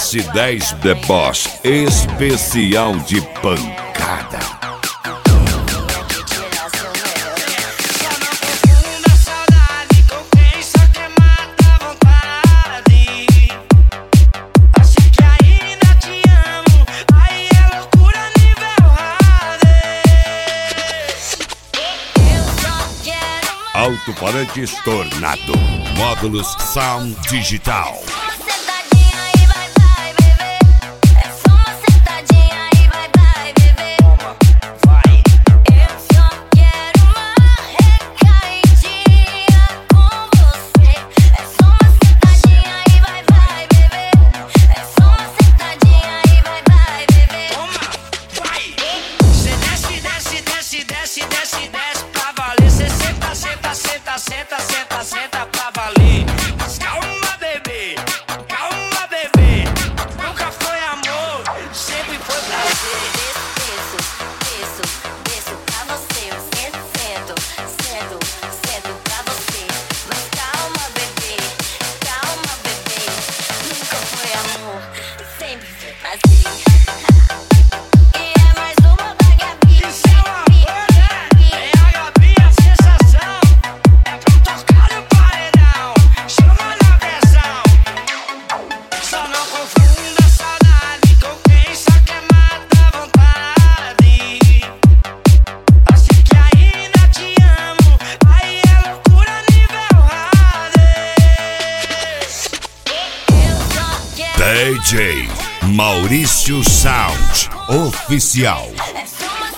S10 The Boss, especial de pancada. Alto-falantes Tornado, módulos Sound Digital. Senta pra valer. Mas calma, bebê, nunca foi amor, sempre foi prazer. Desço pra você, eu sento pra você. Mas calma, bebê, nunca foi amor, sempre foi prazer. DJ Maurício Sound Oficial.